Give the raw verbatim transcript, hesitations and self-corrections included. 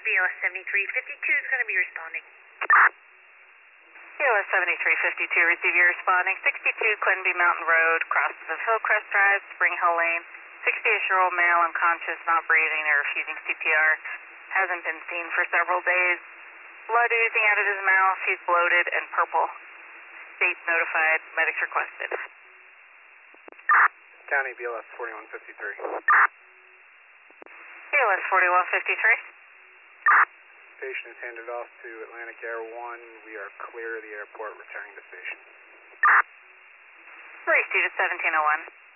B L S seventy-three fifty-two is going to be responding. B L S seventy-three fifty-two, receive you responding. sixty-two Quinby Mountain Road, crosses of Hillcrest Drive, Spring Hill Lane. sixty-eight-year-old male unconscious, not breathing or refusing C P R. Hasn't been seen for several days. Blood oozing out of his mouth. He's bloated and purple. State notified. Medics requested. County B L S forty-one fifty-three. B L S forty-one fifty-three. Patient is handed off to Atlantic Air one. We are clear of the airport, returning to station. Received at seventeen oh one.